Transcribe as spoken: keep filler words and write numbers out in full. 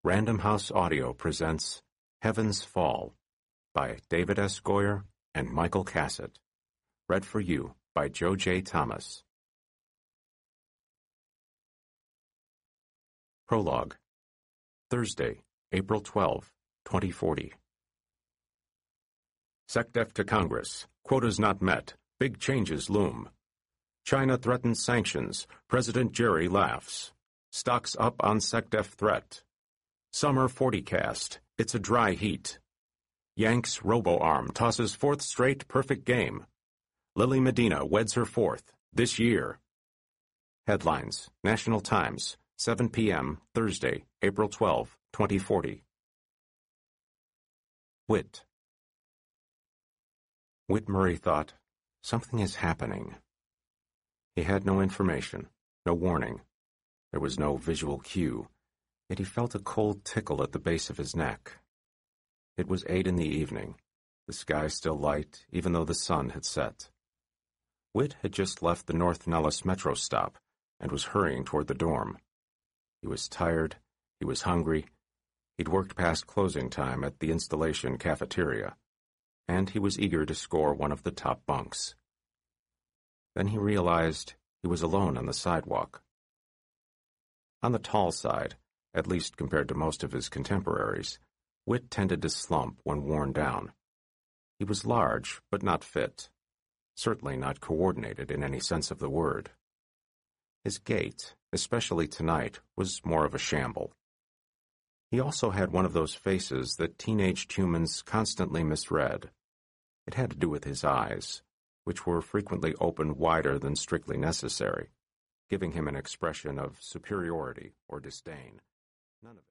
Random House Audio presents Heaven's Fall by David S. Goyer and Michael Cassett. Read for you by Joe J. Thomas. Prologue. Thursday, April twelfth, twenty forty. SecDef to Congress. Quotas not met. Big changes loom. China threatens sanctions. President Jerry laughs. Stocks up on SecDef threat. Summer forty-cast. It's a dry heat. Yanks robo-arm tosses fourth straight perfect game. Lily Medina weds her fourth, this year. Headlines. National Times, seven p m, Thursday, April twelfth, twenty forty. Whit. Whit Murray thought, something is happening. He had no information, no warning. There was no visual cue, yet he felt a cold tickle at the base of his neck. It was eight in the evening, the sky still light, even though the sun had set. Whit had just left the North Nellis Metro stop and was hurrying toward the dorm. He was tired, he was hungry, he'd worked past closing time at the installation cafeteria, and he was eager to score one of the top bunks. Then he realized he was alone on the sidewalk. On the tall side, at least compared to most of his contemporaries, Whit tended to slump when worn down. He was large, but not fit, certainly not coordinated in any sense of the word. His gait, especially tonight, was more of a shamble. He also had one of those faces that teenaged humans constantly misread. It had to do with his eyes, which were frequently opened wider than strictly necessary, giving him an expression of superiority or disdain. None of it.